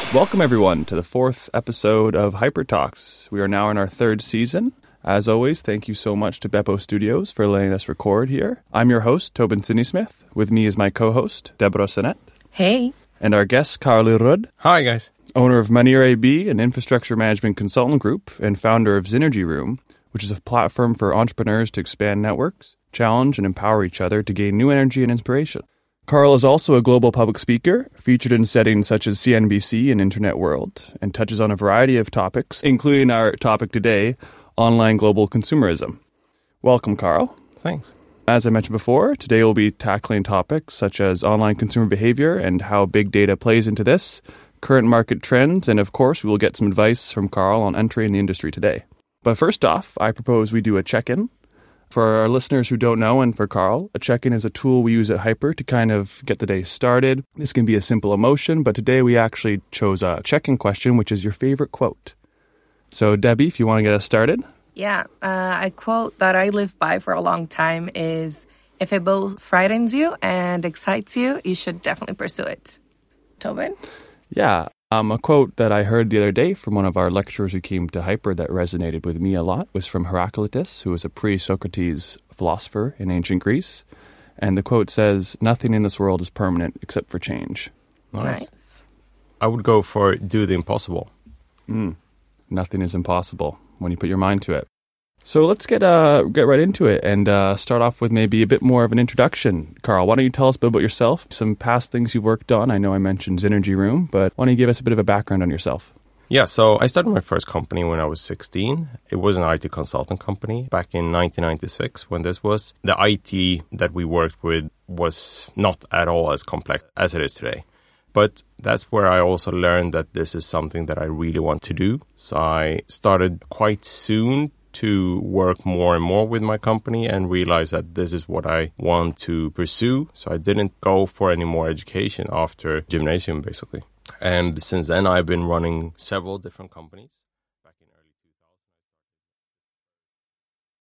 Welcome, everyone, to the fourth episode of Hyper Talks. We are now in our third season. As always, thank you so much to Beppo Studios for letting us record here. I'm your host, Tobin Sidney-Smith. With me is my co-host, Deborah Sinet. Hey. And our guest, Carly Rudd. Hi, guys. Owner of Money AB, an infrastructure management consultant group, and founder of Synergy Room, which is a platform for entrepreneurs to expand networks, challenge, and empower each other to gain new energy and inspiration. Carl is also a global public speaker, featured in settings such as CNBC and Internet World, and touches on a variety of topics, including our topic today, online global consumerism. Welcome, Carl. Thanks. As I mentioned before, today we'll be tackling topics such as online consumer behavior and how big data plays into this, current market trends, and of course, we will get some advice from Carl on entering the industry today. But first off, I propose we do a check-in. For our listeners who don't know, and for Carl, a check-in is a tool we use at Hyper to kind of get the day started. This can be a simple emotion, but today we actually chose a check-in question, which is your favorite quote. So, Debbie, if you want to get us started. Yeah, a quote that I live by for a long time is, if it both frightens you and excites you, you should definitely pursue it. Tobin? Yeah. A quote that I heard the other day from one of our lecturers who came to Hyper that resonated with me a lot was from Heraclitus, who was a pre-Socrates philosopher in ancient Greece. And the quote says, "Nothing in this world is permanent except for change." Nice. I would go for do the impossible. Nothing is impossible when you put your mind to it. So let's get right into it and start off with maybe a bit more of an introduction. Carl, why don't you tell us a bit about yourself, some past things you've worked on? I know I mentioned Synergy Room, but why don't you give us a bit of a background on yourself? Yeah, so I started my first company when I was 16. It was an IT consultant company back in 1996 when this was. The IT that we worked with was not at all as complex as it is today. But that's where I also learned that this is something that I really want to do. So I started quite soon to work more and more with my company and realize that this is what I want to pursue. So I didn't go for any more education after gymnasium, basically. And since then, I've been running several different companies.